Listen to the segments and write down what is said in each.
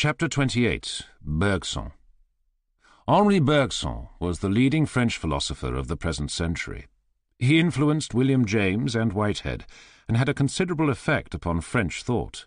Chapter 28. Bergson. Henri Bergson was the leading French philosopher of the present century. He influenced William James and Whitehead, and had a considerable effect upon French thought.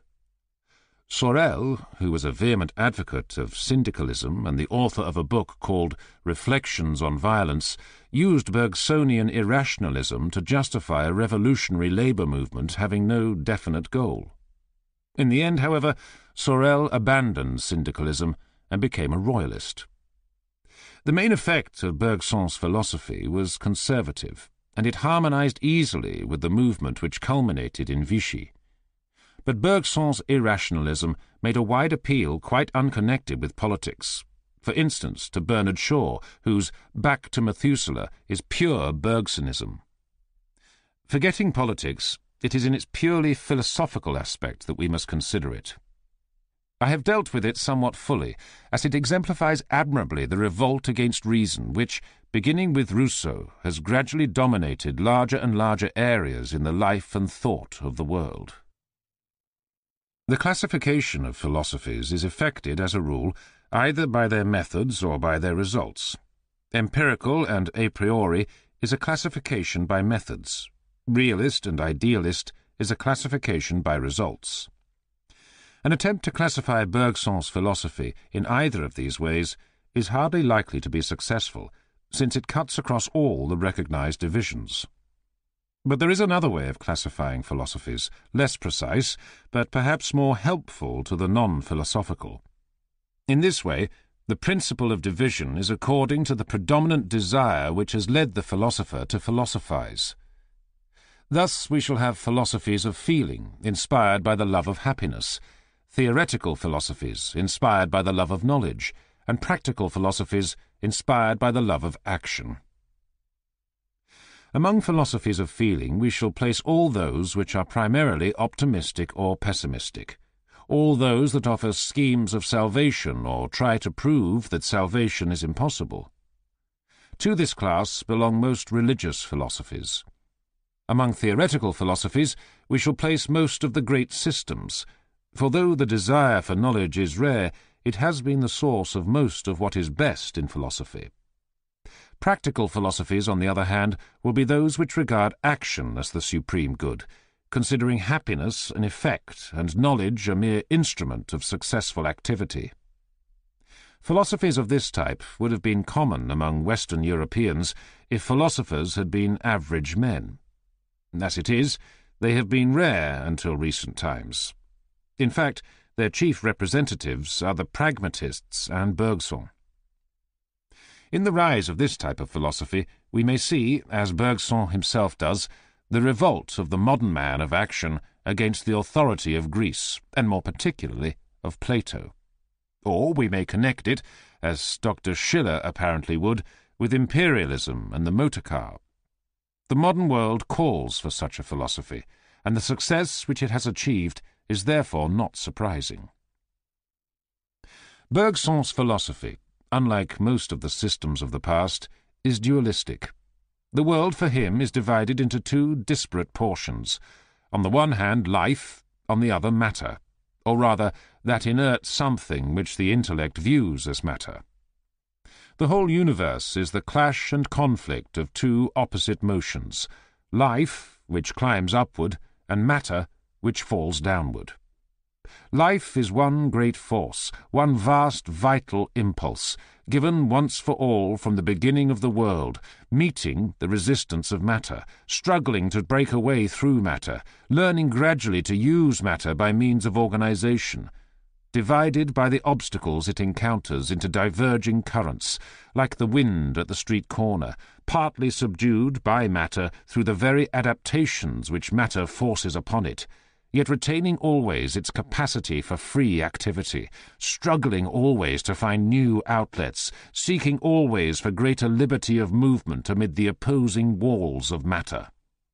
Sorel, who was a vehement advocate of syndicalism and the author of a book called Reflections on Violence, used Bergsonian irrationalism to justify a revolutionary labour movement having no definite goal. In the end, however, Sorel abandoned syndicalism and became a royalist. The main effect of Bergson's philosophy was conservative, and it harmonized easily with the movement which culminated in Vichy. But Bergson's irrationalism made a wide appeal quite unconnected with politics, for instance to Bernard Shaw, whose Back to Methuselah is pure Bergsonism. Forgetting politics, it is in its purely philosophical aspect that we must consider it. I have dealt with it somewhat fully, as it exemplifies admirably the revolt against reason which, beginning with Rousseau, has gradually dominated larger and larger areas in the life and thought of the world. The classification of philosophies is effected, as a rule, either by their methods or by their results. Empirical and a priori is a classification by methods. Realist and idealist is a classification by results. An attempt to classify Bergson's philosophy in either of these ways is hardly likely to be successful, since it cuts across all the recognized divisions. But there is another way of classifying philosophies, less precise, but perhaps more helpful to the non-philosophical. In this way, the principle of division is according to the predominant desire which has led the philosopher to philosophize. Thus we shall have philosophies of feeling, inspired by the love of happiness, theoretical philosophies, inspired by the love of knowledge, and practical philosophies, inspired by the love of action. Among philosophies of feeling we shall place all those which are primarily optimistic or pessimistic, all those that offer schemes of salvation or try to prove that salvation is impossible. To this class belong most religious philosophies. Among theoretical philosophies we shall place most of the great systems, for though the desire for knowledge is rare, it has been the source of most of what is best in philosophy. Practical philosophies, on the other hand, will be those which regard action as the supreme good, considering happiness an effect and knowledge a mere instrument of successful activity. Philosophies of this type would have been common among Western Europeans if philosophers had been average men. As it is, they have been rare until recent times. In fact, their chief representatives are the pragmatists and Bergson. In the rise of this type of philosophy, we may see, as Bergson himself does, the revolt of the modern man of action against the authority of Greece, and more particularly of Plato. Or we may connect it, as Dr. Schiller apparently would, with imperialism and the motor car. The modern world calls for such a philosophy, and the success which it has achieved is therefore not surprising. Bergson's philosophy, unlike most of the systems of the past, is dualistic. The world for him is divided into two disparate portions. On the one hand life, on the other matter, or rather that inert something which the intellect views as matter. The whole universe is the clash and conflict of two opposite motions, life, which climbs upward, and matter, which falls downward. Life is one great force, one vast vital impulse, given once for all from the beginning of the world, meeting the resistance of matter, struggling to break a way through matter, learning gradually to use matter by means of organization, divided by the obstacles it encounters into diverging currents, like the wind at the street corner, partly subdued by matter through the very adaptations which matter forces upon it, yet retaining always its capacity for free activity, struggling always to find new outlets, seeking always for greater liberty of movement amid the opposing walls of matter.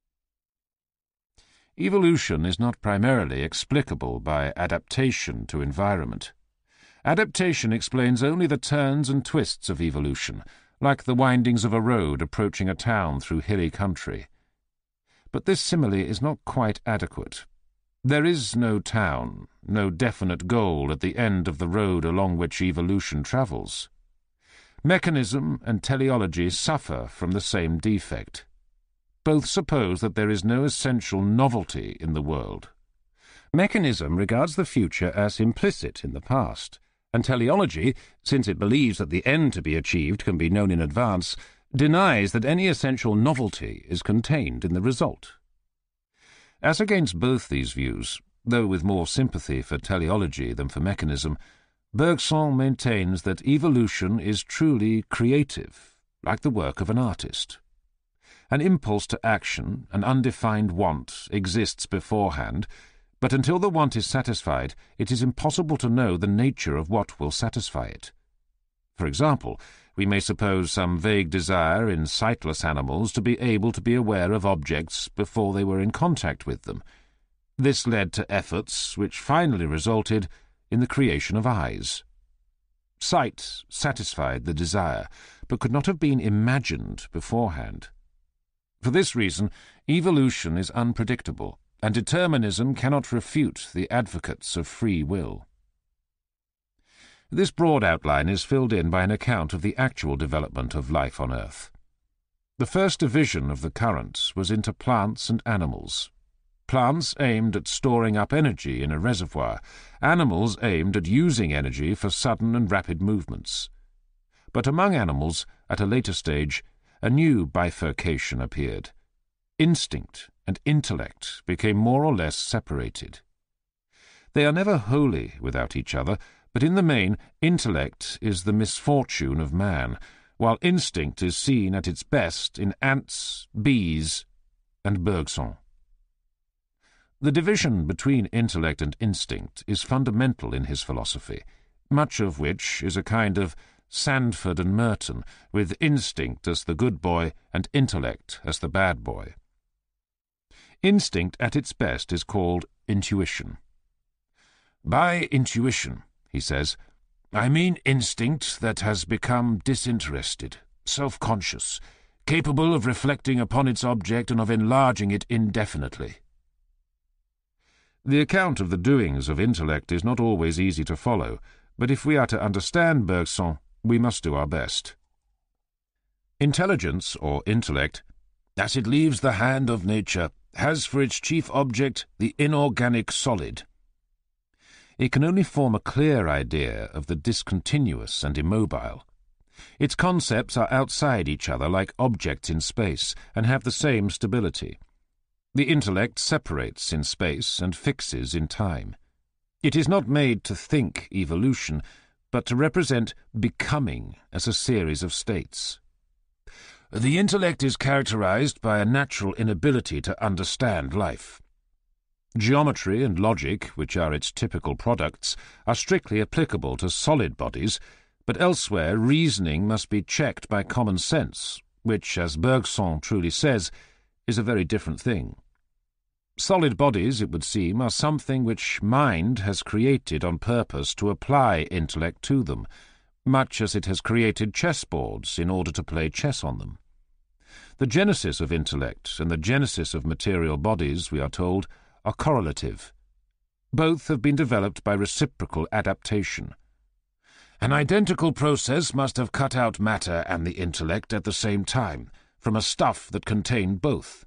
Evolution is not primarily explicable by adaptation to environment. Adaptation explains only the turns and twists of evolution, like the windings of a road approaching a town through hilly country. But this simile is not quite adequate. There is no town, no definite goal at the end of the road along which evolution travels. Mechanism and teleology suffer from the same defect. Both suppose that there is no essential novelty in the world. Mechanism regards the future as implicit in the past, and teleology, since it believes that the end to be achieved can be known in advance, denies that any essential novelty is contained in the result. As against both these views, though with more sympathy for teleology than for mechanism, Bergson maintains that evolution is truly creative, like the work of an artist. An impulse to action, an undefined want, exists beforehand, but until the want is satisfied, it is impossible to know the nature of what will satisfy it. For example, we may suppose some vague desire in sightless animals to be able to be aware of objects before they were in contact with them. This led to efforts which finally resulted in the creation of eyes. Sight satisfied the desire, but could not have been imagined beforehand. For this reason, evolution is unpredictable, and determinism cannot refute the advocates of free will. This broad outline is filled in by an account of the actual development of life on Earth. The first division of the current was into plants and animals. Plants aimed at storing up energy in a reservoir, animals aimed at using energy for sudden and rapid movements. But among animals, at a later stage, a new bifurcation appeared. Instinct and intellect became more or less separated. They are never wholly without each other, but in the main, intellect is the misfortune of man, while instinct is seen at its best in ants, bees, and Bergson. The division between intellect and instinct is fundamental in his philosophy, much of which is a kind of Sandford and Merton, with instinct as the good boy and intellect as the bad boy. Instinct at its best is called intuition. By intuition, he says, I mean instinct that has become disinterested, self-conscious, capable of reflecting upon its object and of enlarging it indefinitely. The account of the doings of intellect is not always easy to follow, but if we are to understand Bergson, we must do our best. Intelligence, or intellect, as it leaves the hand of nature, has for its chief object the inorganic solid. It can only form a clear idea of the discontinuous and immobile. Its concepts are outside each other like objects in space, and have the same stability. The intellect separates in space and fixes in time. It is not made to think evolution, but to represent becoming as a series of states. The intellect is characterized by a natural inability to understand life. Geometry and logic, which are its typical products, are strictly applicable to solid bodies, but elsewhere reasoning must be checked by common sense, which, as Bergson truly says, is a very different thing. Solid bodies, it would seem, are something which mind has created on purpose to apply intellect to them, much as it has created chessboards in order to play chess on them. The genesis of intellect and the genesis of material bodies, we are told, are correlative. Both have been developed by reciprocal adaptation. An identical process must have cut out matter and the intellect at the same time, from a stuff that contained both.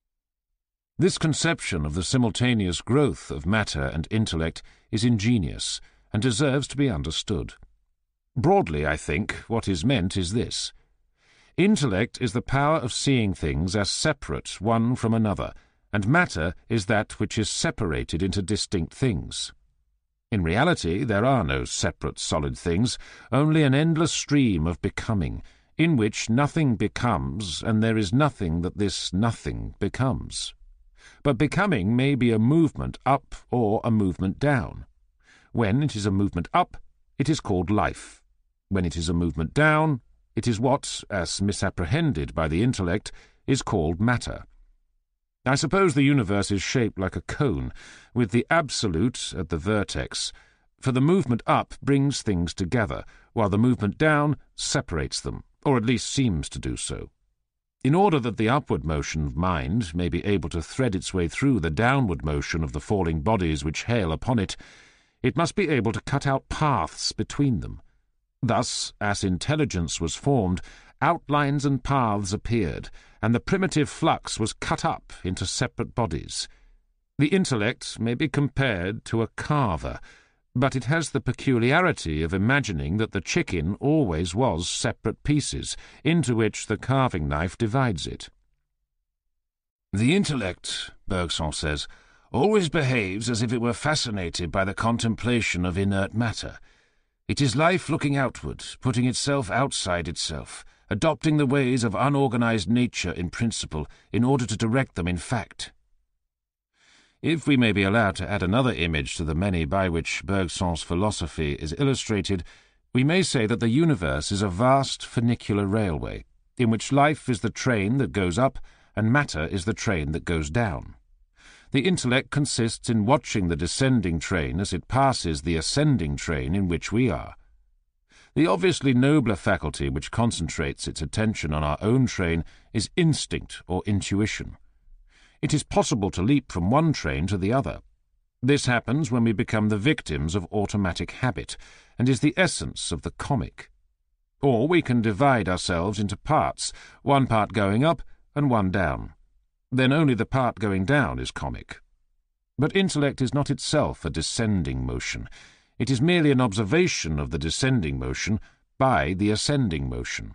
This conception of the simultaneous growth of matter and intellect is ingenious and deserves to be understood. Broadly, I think, what is meant is this. Intellect is the power of seeing things as separate one from another, and matter is that which is separated into distinct things. In reality, there are no separate solid things, only an endless stream of becoming, in which nothing becomes, and there is nothing that this nothing becomes. But becoming may be a movement up or a movement down. When it is a movement up, it is called life. When it is a movement down, it is what, as misapprehended by the intellect, is called matter. I suppose the universe is shaped like a cone, with the absolute at the vertex, for the movement up brings things together, while the movement down separates them, or at least seems to do so. In order that the upward motion of mind may be able to thread its way through the downward motion of the falling bodies which hail upon it, it must be able to cut out paths between them. Thus, as intelligence was formed, outlines and paths appeared, and the primitive flux was cut up into separate bodies. The intellect may be compared to a carver, but it has the peculiarity of imagining that the chicken always was separate pieces, into which the carving knife divides it. The intellect, Bergson says, always behaves as if it were fascinated by the contemplation of inert matter. It is life looking outward, putting itself outside itself, adopting the ways of unorganized nature in principle in order to direct them in fact. If we may be allowed to add another image to the many by which Bergson's philosophy is illustrated, we may say that the universe is a vast funicular railway, in which life is the train that goes up and matter is the train that goes down. The intellect consists in watching the descending train as it passes the ascending train in which we are. The obviously nobler faculty which concentrates its attention on our own train is instinct or intuition. It is possible to leap from one train to the other. This happens when we become the victims of automatic habit, and is the essence of the comic. Or we can divide ourselves into parts, one part going up and one down. Then only the part going down is comic. But intellect is not itself a descending motion. It is merely an observation of the descending motion by the ascending motion.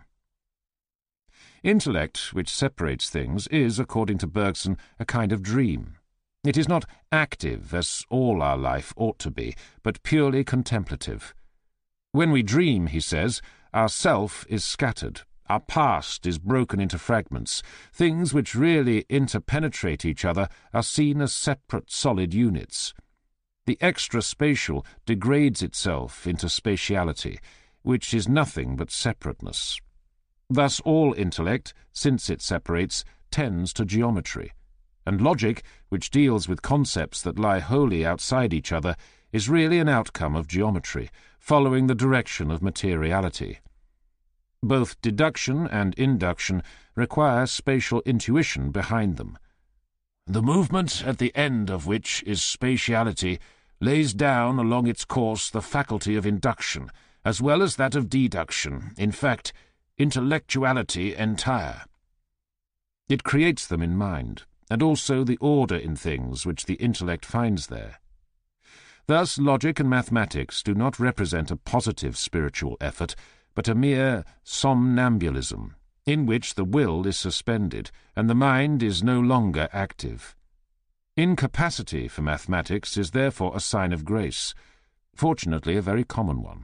Intellect, which separates things, is, according to Bergson, a kind of dream. It is not active, as all our life ought to be, but purely contemplative. When we dream, he says, our self is scattered, our past is broken into fragments. Things which really interpenetrate each other are seen as separate solid units. The extra-spatial degrades itself into spatiality, which is nothing but separateness. Thus all intellect, since it separates, tends to geometry, and logic, which deals with concepts that lie wholly outside each other, is really an outcome of geometry, following the direction of materiality. Both deduction and induction require spatial intuition behind them. The movement at the end of which is spatiality lays down along its course the faculty of induction, as well as that of deduction, in fact, intellectuality entire. It creates them in mind, and also the order in things which the intellect finds there. Thus logic and mathematics do not represent a positive spiritual effort, but a mere somnambulism, in which the will is suspended, and the mind is no longer active. Incapacity for mathematics is therefore a sign of grace, fortunately a very common one.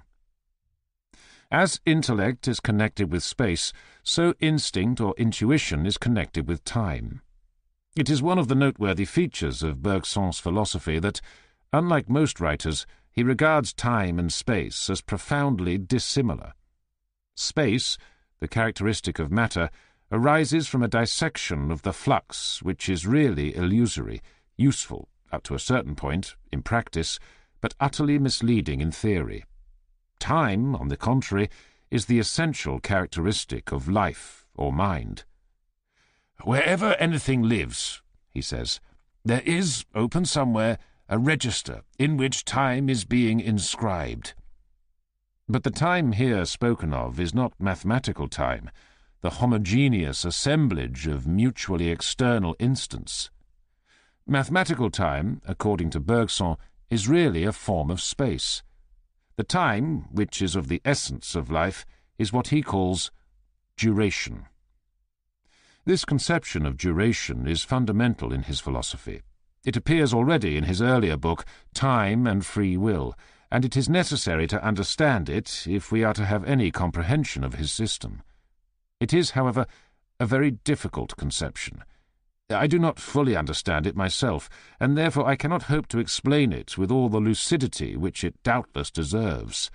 As intellect is connected with space, so instinct or intuition is connected with time. It is one of the noteworthy features of Bergson's philosophy that, unlike most writers, he regards time and space as profoundly dissimilar. Space, the characteristic of matter, arises from a dissection of the flux which is really illusory, useful, up to a certain point, in practice, but utterly misleading in theory. Time, on the contrary, is the essential characteristic of life or mind. Wherever anything lives, he says, there is, open somewhere, a register in which time is being inscribed. But the time here spoken of is not mathematical time, the homogeneous assemblage of mutually external instants. Mathematical time, according to Bergson, is really a form of space. The time, which is of the essence of life, is what he calls duration. This conception of duration is fundamental in his philosophy. It appears already in his earlier book, Time and Free Will, and it is necessary to understand it if we are to have any comprehension of his system. It is, however, a very difficult conception. I do not fully understand it myself, and therefore I cannot hope to explain it with all the lucidity which it doubtless deserves.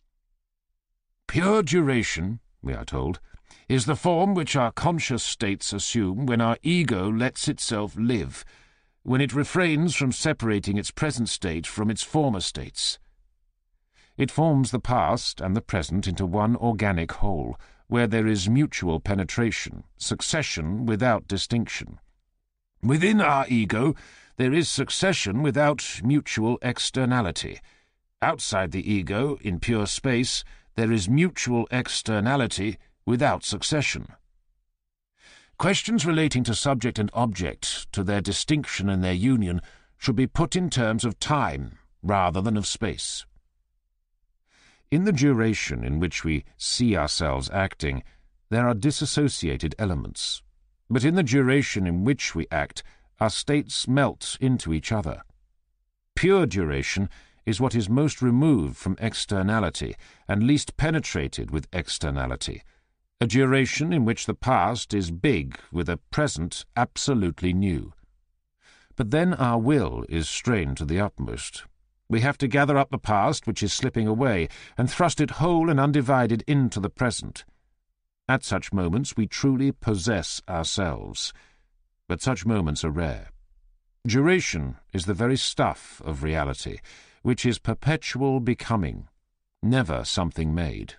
Pure duration, we are told, is the form which our conscious states assume when our ego lets itself live, when it refrains from separating its present state from its former states. It forms the past and the present into one organic whole, where there is mutual penetration, succession without distinction. Within our ego, there is succession without mutual externality. Outside the ego, in pure space, there is mutual externality without succession. Questions relating to subject and object, to their distinction and their union, should be put in terms of time rather than of space. In the duration in which we see ourselves acting, there are disassociated elements. But in the duration in which we act, our states melt into each other. Pure duration is what is most removed from externality and least penetrated with externality, a duration in which the past is big with a present absolutely new. But then our will is strained to the utmost. We have to gather up the past which is slipping away and thrust it whole and undivided into the present. At such moments we truly possess ourselves, but such moments are rare. Duration is the very stuff of reality, which is perpetual becoming, never something made.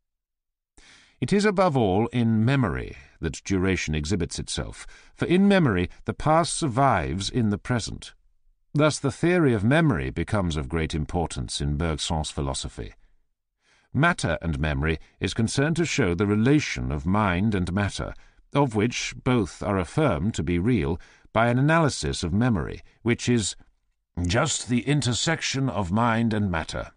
It is above all in memory that duration exhibits itself, for in memory the past survives in the present. Thus the theory of memory becomes of great importance in Bergson's philosophy. Matter and memory is concerned to show the relation of mind and matter, of which both are affirmed to be real by an analysis of memory, which is just the intersection of mind and matter.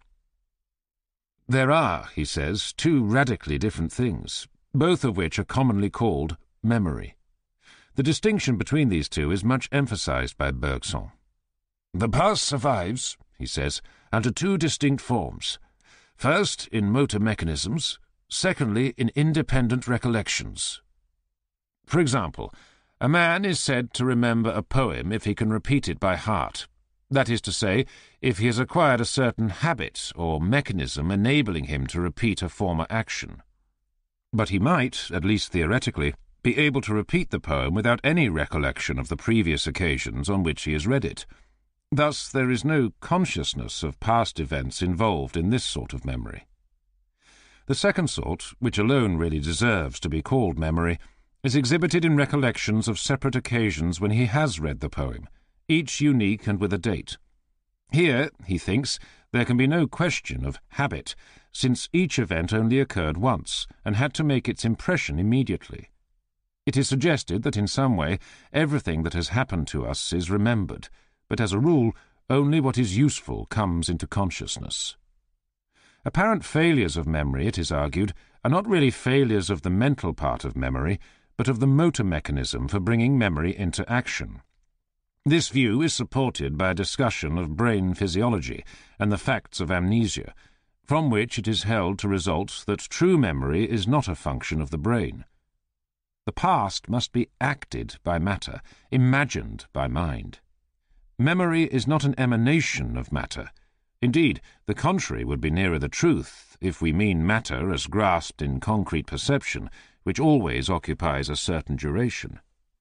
There are, he says, two radically different things, both of which are commonly called memory. The distinction between these two is much emphasized by Bergson. The past survives, he says, under two distinct forms. First, in motor mechanisms, secondly, in independent recollections. For example, a man is said to remember a poem if he can repeat it by heart. That is to say, if he has acquired a certain habit or mechanism enabling him to repeat a former action. But he might, at least theoretically, be able to repeat the poem without any recollection of the previous occasions on which he has read it. Thus there is no consciousness of past events involved in this sort of memory. The second sort, which alone really deserves to be called memory, is exhibited in recollections of separate occasions when he has read the poem, each unique and with a date. Here, he thinks, there can be no question of habit, since each event only occurred once and had to make its impression immediately. It is suggested that in some way everything that has happened to us is remembered, but as a rule only what is useful comes into consciousness. Apparent failures of memory, it is argued, are not really failures of the mental part of memory, but of the motor mechanism for bringing memory into action. This view is supported by a discussion of brain physiology and the facts of amnesia, from which it is held to result that true memory is not a function of the brain. The past must be acted by matter, imagined by mind. Memory is not an emanation of matter. Indeed, the contrary would be nearer the truth if we mean matter as grasped in concrete perception, which always occupies a certain duration.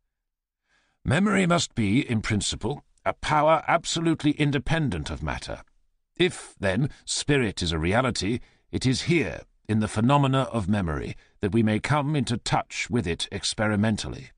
Memory must be, in principle, a power absolutely independent of matter. If, then, spirit is a reality, it is here, in the phenomena of memory, that we may come into touch with it experimentally.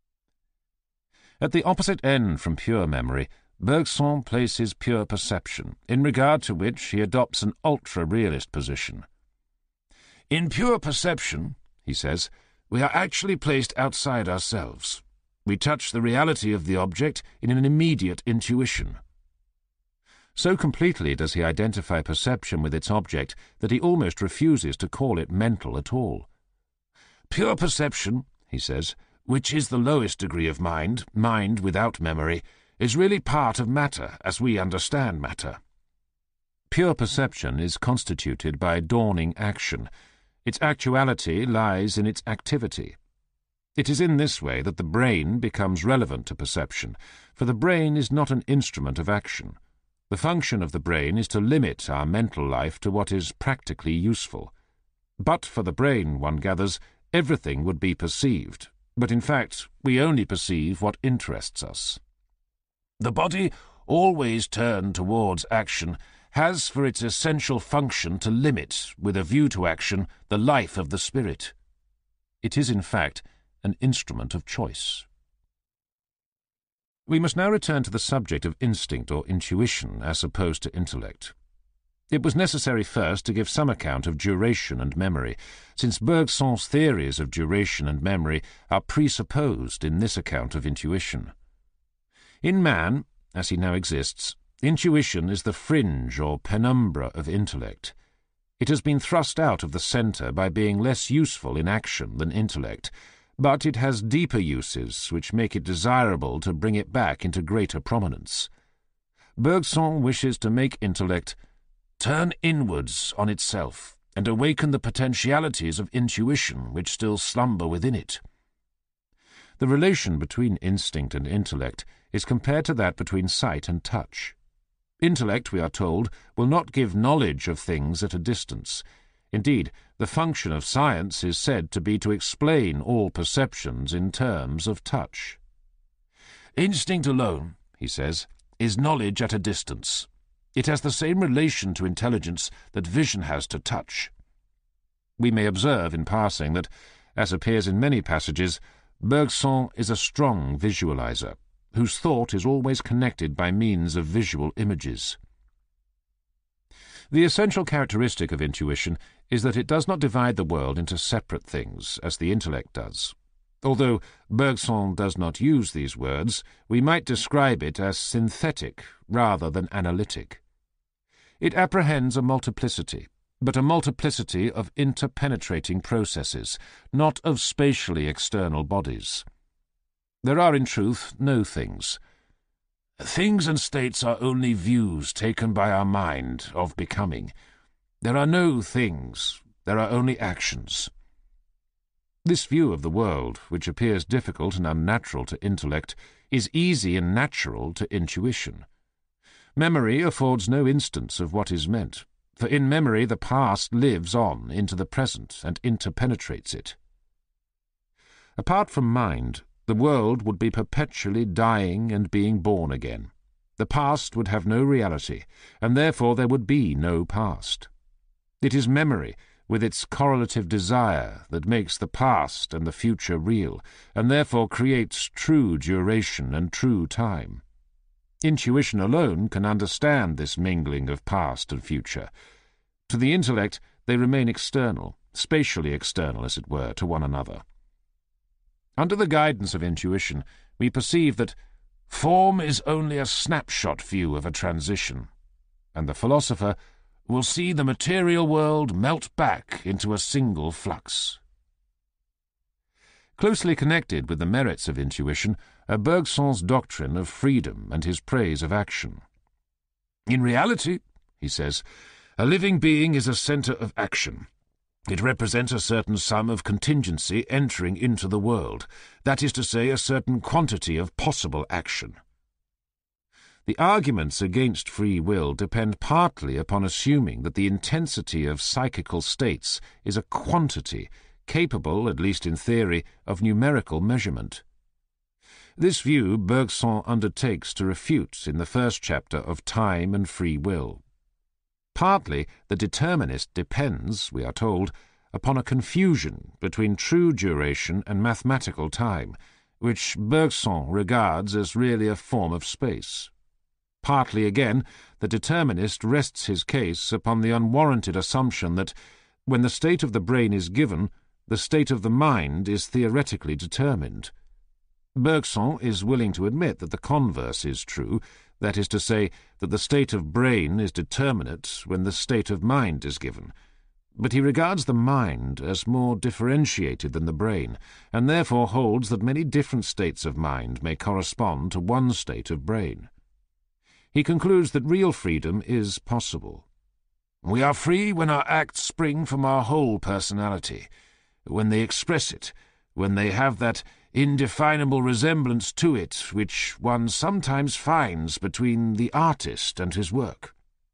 At the opposite end from pure memory, Bergson places pure perception, in regard to which he adopts an ultra-realist position. In pure perception, he says, we are actually placed outside ourselves. We touch the reality of the object in an immediate intuition. So completely does he identify perception with its object that he almost refuses to call it mental at all. Pure perception, he says, which is the lowest degree of mind, mind without memory, is really part of matter as we understand matter. Pure perception is constituted by dawning action. Its actuality lies in its activity. It is in this way that the brain becomes relevant to perception, for the brain is not an instrument of action. The function of the brain is to limit our mental life to what is practically useful. But for the brain, one gathers, everything would be perceived, but in fact we only perceive what interests us. The body, always turned towards action, has for its essential function to limit, with a view to action, the life of the spirit. It is, in fact, an instrument of choice. We must now return to the subject of instinct or intuition as opposed to intellect. It was necessary first to give some account of duration and memory, since Bergson's theories of duration and memory are presupposed in this account of intuition. In man, as he now exists, intuition is the fringe or penumbra of intellect. It has been thrust out of the centre by being less useful in action than intellect, but it has deeper uses which make it desirable to bring it back into greater prominence. Bergson wishes to make intellect turn inwards on itself and awaken the potentialities of intuition which still slumber within it. The relation between instinct and intellect is compared to that between sight and touch. Intellect, we are told, will not give knowledge of things at a distance. Indeed, the function of science is said to be to explain all perceptions in terms of touch. Instinct alone, he says, is knowledge at a distance. It has the same relation to intelligence that vision has to touch. We may observe in passing that, as appears in many passages, Bergson is a strong visualizer, whose thought is always connected by means of visual images. The essential characteristic of intuition is that it does not divide the world into separate things, as the intellect does. Although Bergson does not use these words, we might describe it as synthetic rather than analytic. It apprehends a multiplicity, but a multiplicity of interpenetrating processes, not of spatially external bodies. There are, in truth, no things. Things and states are only views taken by our mind of becoming. There are no things, there are only actions. This view of the world, which appears difficult and unnatural to intellect, is easy and natural to intuition. Memory affords no instance of what is meant, for in memory the past lives on into the present and interpenetrates it. Apart from mind, the world would be perpetually dying and being born again. The past would have no reality, and therefore there would be no past. It is memory, with its correlative desire, that makes the past and the future real, and therefore creates true duration and true time. Intuition alone can understand this mingling of past and future. To the intellect they remain external, spatially external, as it were, to one another. Under the guidance of intuition, we perceive that form is only a snapshot view of a transition, and the philosopher will see the material world melt back into a single flux. Closely connected with the merits of intuition are Bergson's doctrine of freedom and his praise of action. In reality, he says, a living being is a centre of action. It represents a certain sum of contingency entering into the world, that is to say, a certain quantity of possible action. The arguments against free will depend partly upon assuming that the intensity of psychical states is a quantity capable, at least in theory, of numerical measurement. This view Bergson undertakes to refute in the first chapter of Time and Free Will. Partly the determinist depends, we are told, upon a confusion between true duration and mathematical time, which Bergson regards as really a form of space. Partly again, the determinist rests his case upon the unwarranted assumption that, when the state of the brain is given, the state of the mind is theoretically determined. Bergson is willing to admit that the converse is true, that is to say, that the state of brain is determinate when the state of mind is given. But he regards the mind as more differentiated than the brain, and therefore holds that many different states of mind may correspond to one state of brain. He concludes that real freedom is possible. We are free when our acts spring from our whole personality, when they express it, when they have that indefinable resemblance to it which one sometimes finds between the artist and his work.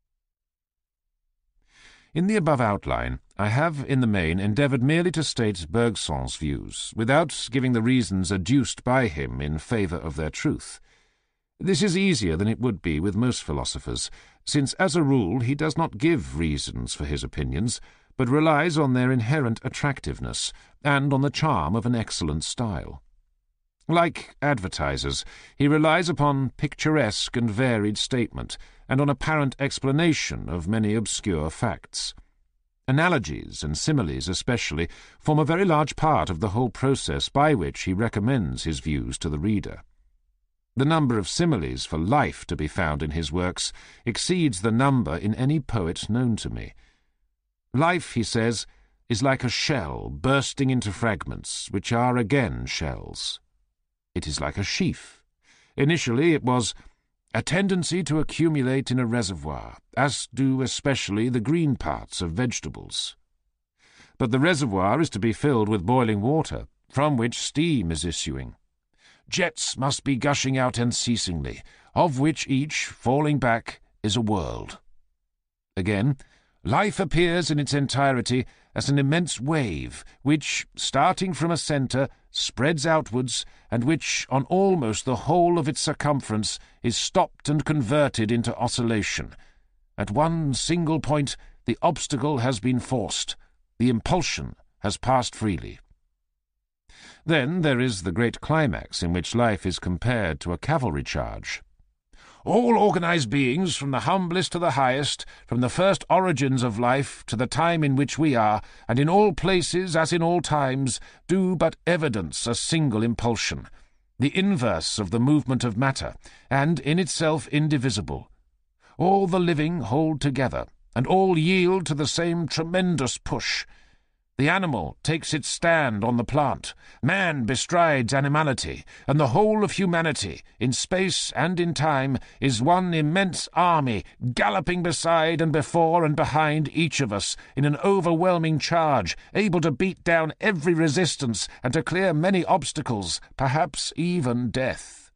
In the above outline, I have, in the main, endeavoured merely to state Bergson's views, without giving the reasons adduced by him in favour of their truth. This is easier than it would be with most philosophers, since as a rule he does not give reasons for his opinions, but relies on their inherent attractiveness and on the charm of an excellent style. Like advertisers, he relies upon picturesque and varied statement and on apparent explanation of many obscure facts. Analogies and similes especially form a very large part of the whole process by which he recommends his views to the reader. The number of similes for life to be found in his works exceeds the number in any poet known to me. Life, he says, is like a shell bursting into fragments, which are again shells. It is like a sheaf. Initially it was a tendency to accumulate in a reservoir, as do especially the green parts of vegetables. But the reservoir is to be filled with boiling water, from which steam is issuing. Jets must be gushing out unceasingly, of which each, falling back, is a world. Again, life appears in its entirety as an immense wave, which, starting from a centre, spreads outwards, and which, on almost the whole of its circumference, is stopped and converted into oscillation. At one single point, the obstacle has been forced, the impulsion has passed freely. Then there is the great climax in which life is compared to a cavalry charge. All organized beings, from the humblest to the highest, from the first origins of life to the time in which we are, and in all places as in all times, do but evidence a single impulsion, the inverse of the movement of matter, and in itself indivisible. All the living hold together, and all yield to the same tremendous push. The animal takes its stand on the plant, man bestrides animality, and the whole of humanity, in space and in time, is one immense army, galloping beside and before and behind each of us in an overwhelming charge, able to beat down every resistance and to clear many obstacles, perhaps even death.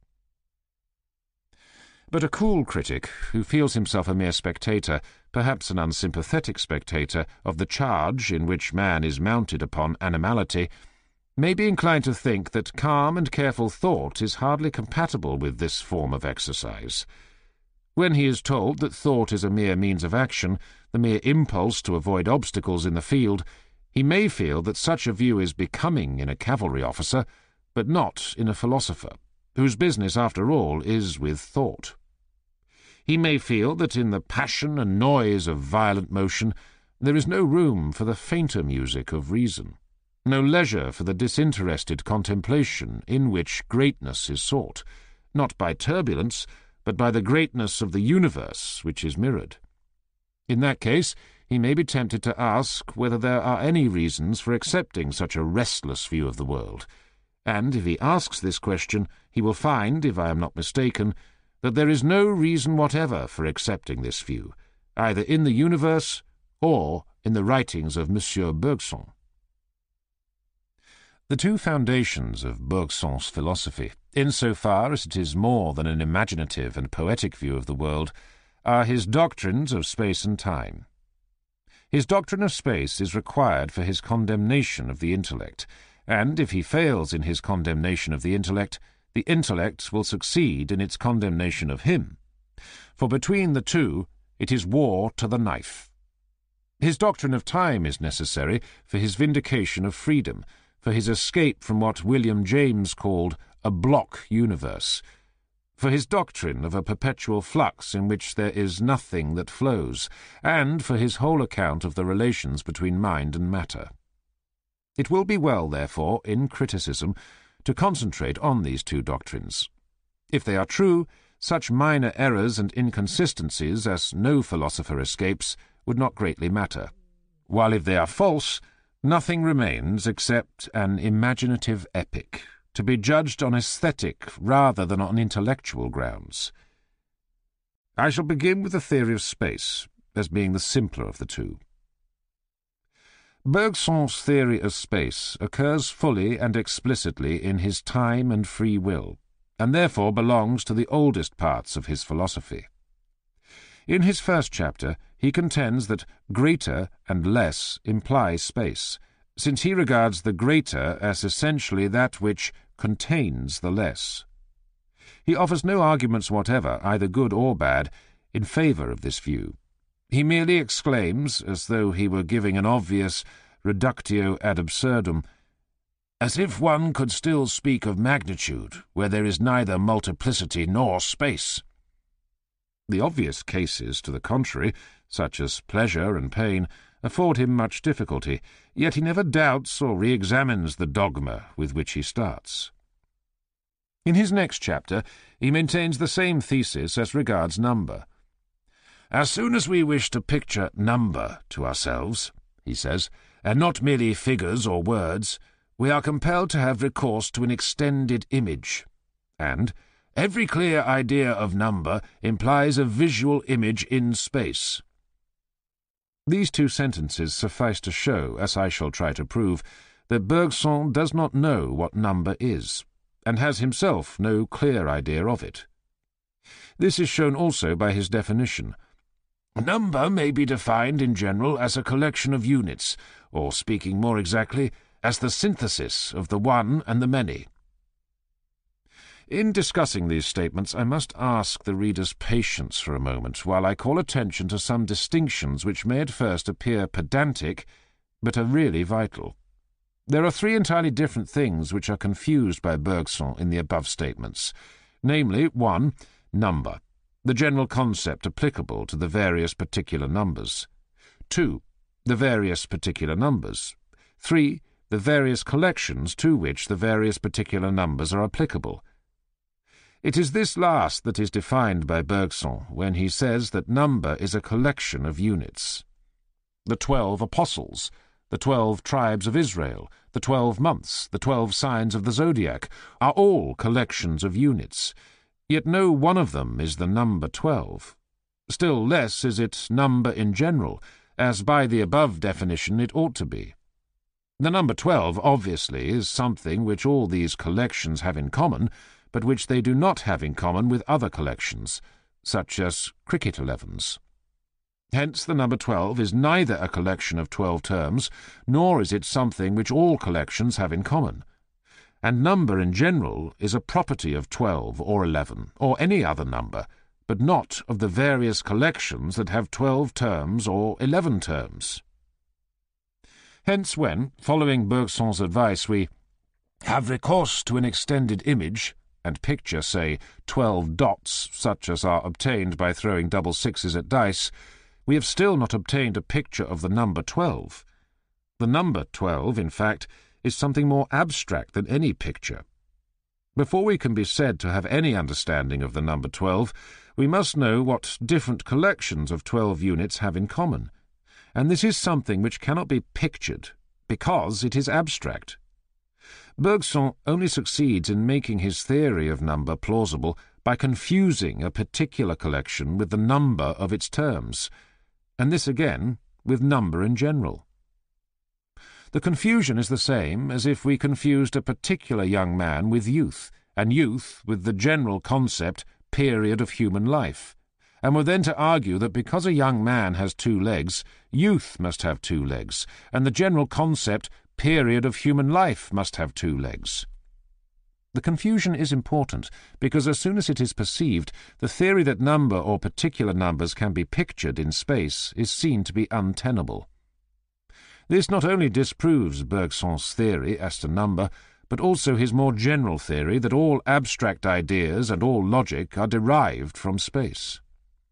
But a cool critic, who feels himself a mere spectator, perhaps an unsympathetic spectator, of the charge in which man is mounted upon animality, may be inclined to think that calm and careful thought is hardly compatible with this form of exercise. When he is told that thought is a mere means of action, the mere impulse to avoid obstacles in the field, he may feel that such a view is becoming in a cavalry officer, but not in a philosopher, whose business, after all, is with thought. He may feel that in the passion and noise of violent motion there is no room for the fainter music of reason, no leisure for the disinterested contemplation in which greatness is sought, not by turbulence, but by the greatness of the universe which is mirrored. In that case, he may be tempted to ask whether there are any reasons for accepting such a restless view of the world, and if he asks this question, he will find, if I am not mistaken, that there is no reason whatever for accepting this view, either in the universe or in the writings of Monsieur Bergson. The two foundations of Bergson's philosophy, insofar as it is more than an imaginative and poetic view of the world, are his doctrines of space and time. His doctrine of space is required for his condemnation of the intellect, and if he fails in his condemnation of the intellect will succeed in its condemnation of him, for between the two it is war to the knife. His doctrine of time is necessary for his vindication of freedom, for his escape from what William James called a block universe, for his doctrine of a perpetual flux in which there is nothing that flows, and for his whole account of the relations between mind and matter. It will be well, therefore, in criticism, to concentrate on these two doctrines. If they are true, such minor errors and inconsistencies as no philosopher escapes would not greatly matter, while if they are false, nothing remains except an imaginative epic, to be judged on aesthetic rather than on intellectual grounds. I shall begin with the theory of space, as being the simpler of the two. Bergson's theory of space occurs fully and explicitly in his Time and Free Will, and therefore belongs to the oldest parts of his philosophy. In his first chapter, he contends that greater and less imply space, since he regards the greater as essentially that which contains the less. He offers no arguments whatever, either good or bad, in favour of this view. He merely exclaims, as though he were giving an obvious reductio ad absurdum, "As if one could still speak of magnitude where there is neither multiplicity nor space." The obvious cases to the contrary, such as pleasure and pain, afford him much difficulty, yet he never doubts or re-examines the dogma with which he starts. In his next chapter, he maintains the same thesis as regards number. "As soon as we wish to picture number to ourselves," he says, "and not merely figures or words, we are compelled to have recourse to an extended image, and every clear idea of number implies a visual image in space." These two sentences suffice to show, as I shall try to prove, that Bergson does not know what number is, and has himself no clear idea of it. This is shown also by his definition. Number may be defined in general as a collection of units, or, speaking more exactly, as the synthesis of the one and the many. In discussing these statements, I must ask the reader's patience for a moment while I call attention to some distinctions which may at first appear pedantic, but are really vital. There are three entirely different things which are confused by Bergson in the above statements, namely, 1. Number, the general concept applicable to the various particular numbers. 2. The various particular numbers. 3. The various collections to which the various particular numbers are applicable. It is this last that is defined by Bergson when he says that number is a collection of units. The 12 apostles, the 12 tribes of Israel, the 12 months, the 12 signs of the zodiac, are all collections of units, yet no one of them is the number 12. Still less is it number in general, as by the above definition it ought to be. The number 12, obviously, is something which all these collections have in common, but which they do not have in common with other collections, such as cricket 11s. Hence the number 12 is neither a collection of 12 terms, nor is it something which all collections have in common. And number in general is a property of 12 or 11, or any other number, but not of the various collections that have 12 terms or 11 terms. Hence when, following Bergson's advice, we have recourse to an extended image, and picture, say, 12 dots, such as are obtained by throwing double sixes at dice, we have still not obtained a picture of the number 12. The number 12, in fact, is something more abstract than any picture. Before we can be said to have any understanding of the number 12, we must know what different collections of 12 units have in common, and this is something which cannot be pictured, because it is abstract. Bergson only succeeds in making his theory of number plausible by confusing a particular collection with the number of its terms, and this again with number in general. The confusion is the same as if we confused a particular young man with youth, and youth with the general concept period of human life, and were then to argue that because a young man has 2 legs, youth must have 2 legs, and the general concept period of human life must have 2 legs. The confusion is important, because as soon as it is perceived, the theory that number or particular numbers can be pictured in space is seen to be untenable. This not only disproves Bergson's theory as to number, but also his more general theory that all abstract ideas and all logic are derived from space.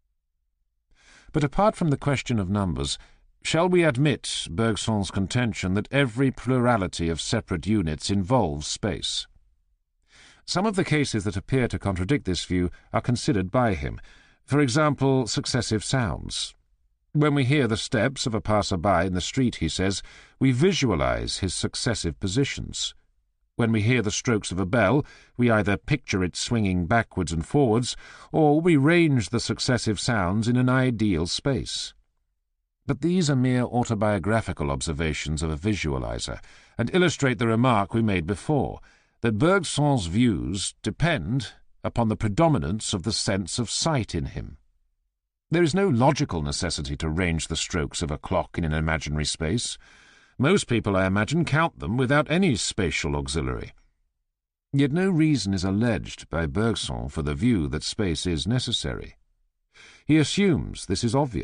But apart from the question of numbers, shall we admit Bergson's contention that every plurality of separate units involves space? Some of the cases that appear to contradict this view are considered by him. For example, successive sounds. When we hear the steps of a passer-by in the street, he says, we visualize his successive positions. When we hear the strokes of a bell, we either picture it swinging backwards and forwards, or we range the successive sounds in an ideal space. But these are mere autobiographical observations of a visualizer, and illustrate the remark we made before, that Bergson's views depend upon the predominance of the sense of sight in him. There is no logical necessity to range the strokes of a clock in an imaginary space. Most people, I imagine, count them without any spatial auxiliary. Yet no reason is alleged by Bergson for the view that space is necessary. He assumes this is obvious,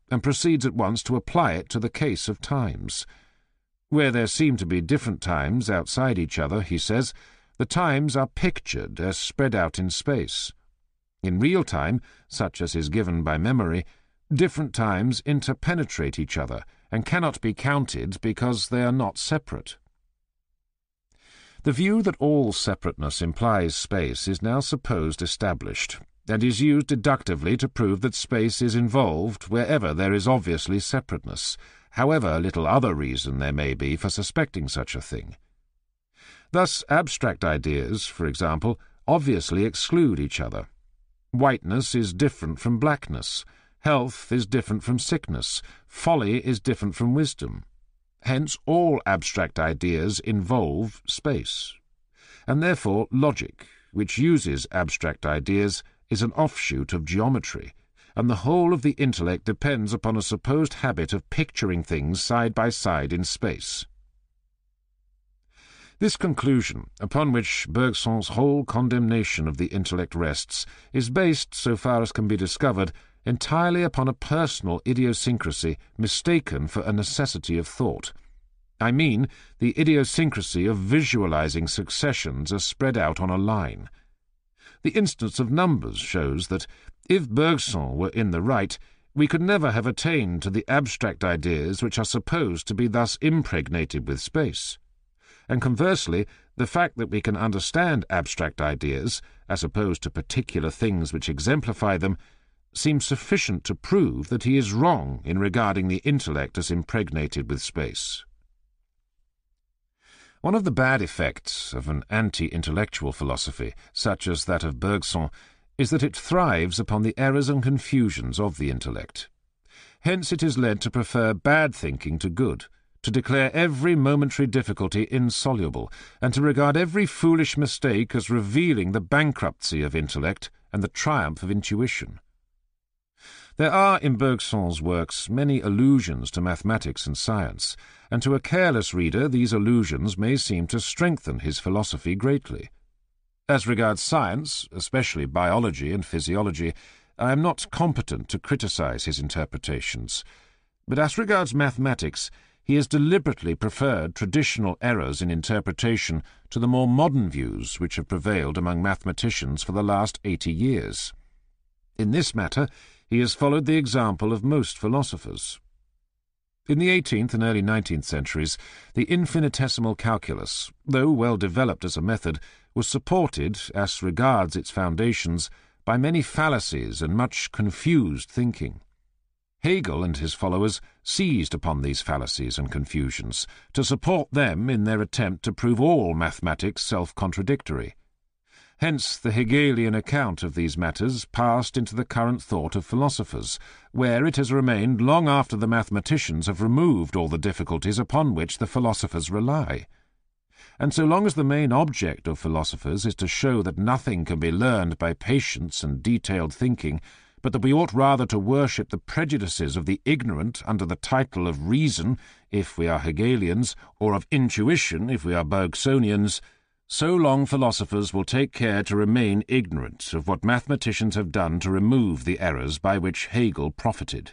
and proceeds at once to apply it to the case of times. Where there seem to be different times outside each other, he says, the times are pictured as spread out in space. In real time, such as is given by memory, different times interpenetrate each other and cannot be counted because they are not separate. The view that all separateness implies space is now supposed established, and is used deductively to prove that space is involved wherever there is obviously separateness, however little other reason there may be for suspecting such a thing. Thus, abstract ideas, for example, obviously exclude each other. Whiteness is different from blackness, health is different from sickness, folly is different from wisdom. Hence, all abstract ideas involve space, and therefore logic, which uses abstract ideas, is an offshoot of geometry, and the whole of the intellect depends upon a supposed habit of picturing things side by side in space. This conclusion, upon which Bergson's whole condemnation of the intellect rests, is based, so far as can be discovered, entirely upon a personal idiosyncrasy mistaken for a necessity of thought. I mean the idiosyncrasy of visualizing successions as spread out on a line. The instance of numbers shows that, if Bergson were in the right, we could never have attained to the abstract ideas which are supposed to be thus impregnated with space. And conversely, the fact that we can understand abstract ideas, as opposed to particular things which exemplify them, seems sufficient to prove that he is wrong in regarding the intellect as impregnated with space. One of the bad effects of an anti-intellectual philosophy, such as that of Bergson, is that it thrives upon the errors and confusions of the intellect. Hence it is led to prefer bad thinking to good, to declare every momentary difficulty insoluble, and to regard every foolish mistake as revealing the bankruptcy of intellect and the triumph of intuition. There are in Bergson's works many allusions to mathematics and science, and to a careless reader these allusions may seem to strengthen his philosophy greatly. As regards science, especially biology and physiology, I am not competent to criticize his interpretations, but as regards mathematics, he has deliberately preferred traditional errors in interpretation to the more modern views which have prevailed among mathematicians for the last 80 years. In this matter, he has followed the example of most philosophers. In the 18th and early 19th centuries, the infinitesimal calculus, though well developed as a method, was supported, as regards its foundations, by many fallacies and much confused thinking. Hegel and his followers seized upon these fallacies and confusions to support them in their attempt to prove all mathematics self-contradictory. Hence the Hegelian account of these matters passed into the current thought of philosophers, where it has remained long after the mathematicians have removed all the difficulties upon which the philosophers rely. And so long as the main object of philosophers is to show that nothing can be learned by patience and detailed thinking, but that we ought rather to worship the prejudices of the ignorant under the title of reason, if we are Hegelians, or of intuition, if we are Bergsonians, so long philosophers will take care to remain ignorant of what mathematicians have done to remove the errors by which Hegel profited.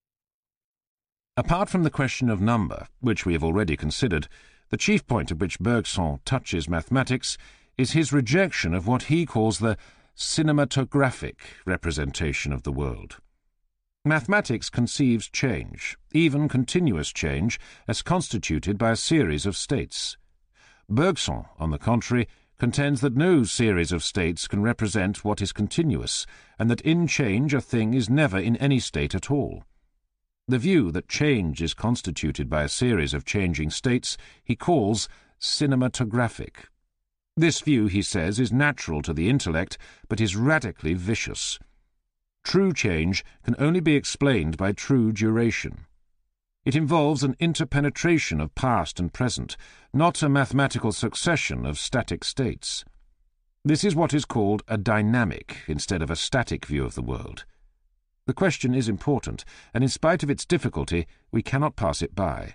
Apart from the question of number, which we have already considered, the chief point at which Bergson touches mathematics is his rejection of what he calls the cinematographic representation of the world. Mathematics conceives change, even continuous change, as constituted by a series of states. Bergson, on the contrary, contends that no series of states can represent what is continuous, and that in change a thing is never in any state at all. The view that change is constituted by a series of changing states he calls cinematographic. This view, he says, is natural to the intellect, but is radically vicious. True change can only be explained by true duration. It involves an interpenetration of past and present, not a mathematical succession of static states. This is what is called a dynamic instead of a static view of the world. The question is important, and in spite of its difficulty, we cannot pass it by.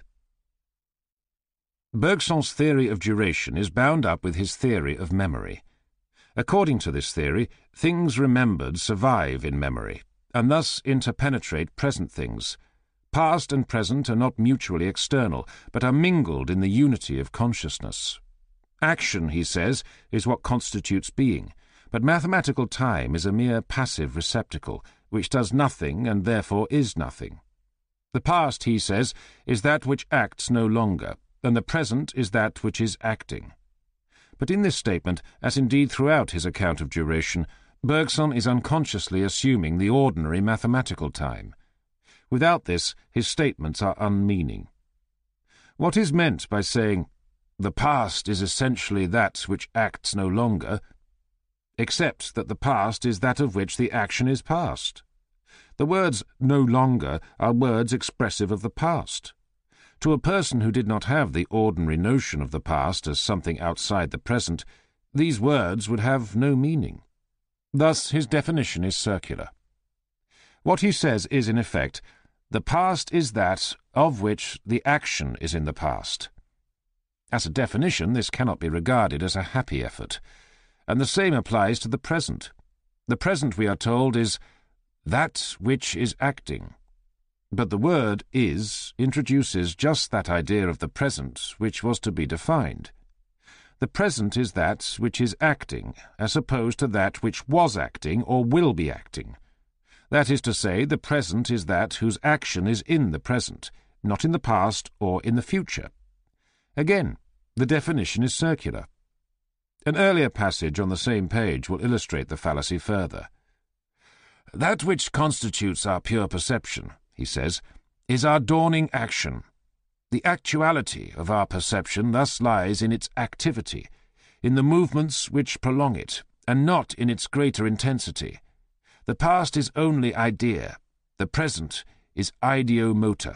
Bergson's theory of duration is bound up with his theory of memory. According to this theory, things remembered survive in memory, and thus interpenetrate present things. Past and present are not mutually external, but are mingled in the unity of consciousness. Action, he says, is what constitutes being, but mathematical time is a mere passive receptacle, which does nothing and therefore is nothing. The past, he says, is that which acts no longer, and the present is that which is acting. But in this statement, as indeed throughout his account of duration, Bergson is unconsciously assuming the ordinary mathematical time. Without this, his statements are unmeaning. What is meant by saying, "The past is essentially that which acts no longer," except that the past is that of which the action is past? The words "no longer" are words expressive of the past. To a person who did not have the ordinary notion of the past as something outside the present, these words would have no meaning. Thus his definition is circular. What he says is, in effect, the past is that of which the action is in the past. As a definition, this cannot be regarded as a happy effort, and the same applies to the present. The present, we are told, is that which is acting. But the word "is" introduces just that idea of the present which was to be defined. The present is that which is acting, as opposed to that which was acting or will be acting. That is to say, the present is that whose action is in the present, not in the past or in the future. Again, the definition is circular. An earlier passage on the same page will illustrate the fallacy further. "That which constitutes our pure perception," he says, "is our dawning action. The actuality of our perception thus lies in its activity, in the movements which prolong it, and not in its greater intensity. The past is only idea, the present is ideomotor."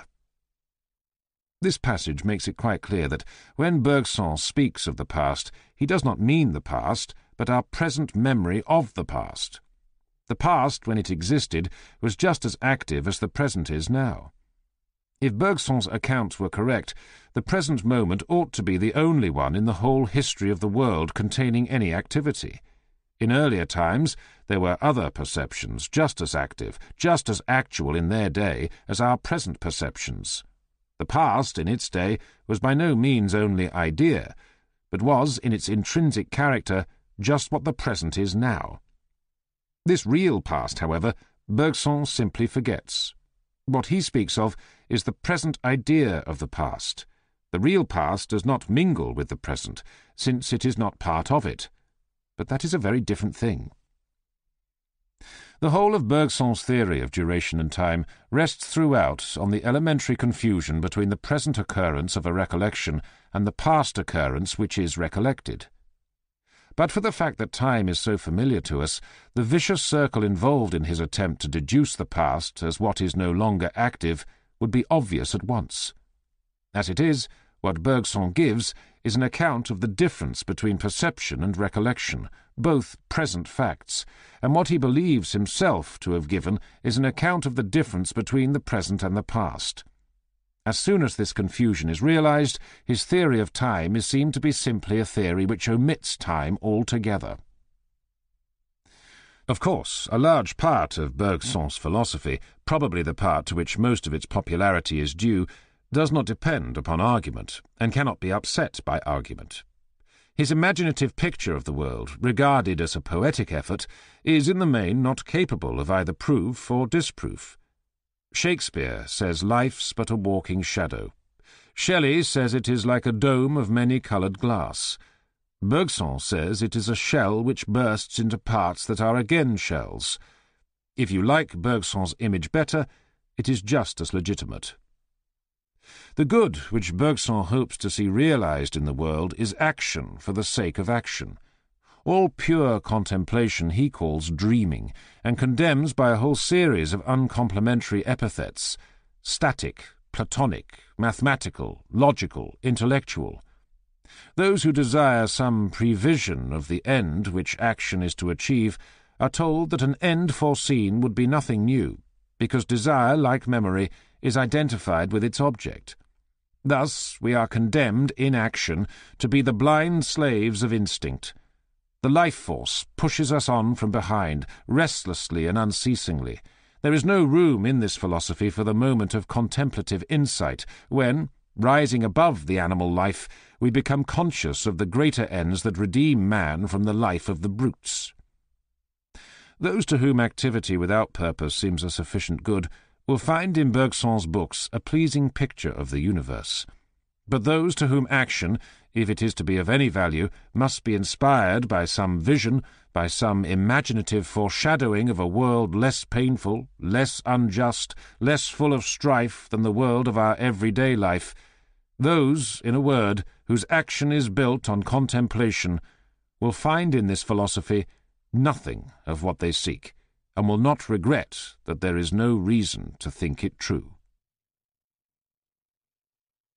This passage makes it quite clear that when Bergson speaks of the past, he does not mean the past, but our present memory of the past. The past, when it existed, was just as active as the present is now. If Bergson's account were correct, the present moment ought to be the only one in the whole history of the world containing any activity. In earlier times, there were other perceptions just as active, just as actual in their day as our present perceptions. The past, in its day, was by no means only idea, but was, in its intrinsic character, just what the present is now. This real past, however, Bergson simply forgets. What he speaks of is the present idea of the past. The real past does not mingle with the present, since it is not part of it. But that is a very different thing. The whole of Bergson's theory of duration and time rests throughout on the elementary confusion between the present occurrence of a recollection and the past occurrence which is recollected. But for the fact that time is so familiar to us, the vicious circle involved in his attempt to deduce the past as what is no longer active would be obvious at once. As it is, what Bergson gives is an account of the difference between perception and recollection, both present facts, and what he believes himself to have given is an account of the difference between the present and the past. As soon as this confusion is realized, his theory of time is seen to be simply a theory which omits time altogether. Of course, a large part of Bergson's philosophy, probably the part to which most of its popularity is due, does not depend upon argument, and cannot be upset by argument. His imaginative picture of the world, regarded as a poetic effort, is in the main not capable of either proof or disproof. Shakespeare says life's but a walking shadow. Shelley says it is like a dome of many-coloured glass. Bergson says it is a shell which bursts into parts that are again shells. If you like Bergson's image better, it is just as legitimate. The good which Bergson hopes to see realized in the world is action for the sake of action. All pure contemplation he calls dreaming, and condemns by a whole series of uncomplimentary epithets: static, platonic, mathematical, logical, intellectual. Those who desire some prevision of the end which action is to achieve are told that an end foreseen would be nothing new, because desire, like memory, is identified with its object. Thus we are condemned in action to be the blind slaves of instinct. The life force pushes us on from behind, restlessly and unceasingly. There is no room in this philosophy for the moment of contemplative insight, when, rising above the animal life, we become conscious of the greater ends that redeem man from the life of the brutes. Those to whom activity without purpose seems a sufficient good will find in Bergson's books a pleasing picture of the universe. But those to whom action, if it is to be of any value, must be inspired by some vision, by some imaginative foreshadowing of a world less painful, less unjust, less full of strife than the world of our everyday life, those, in a word, whose action is built on contemplation, will find in this philosophy nothing of what they seek, and will not regret that there is no reason to think it true.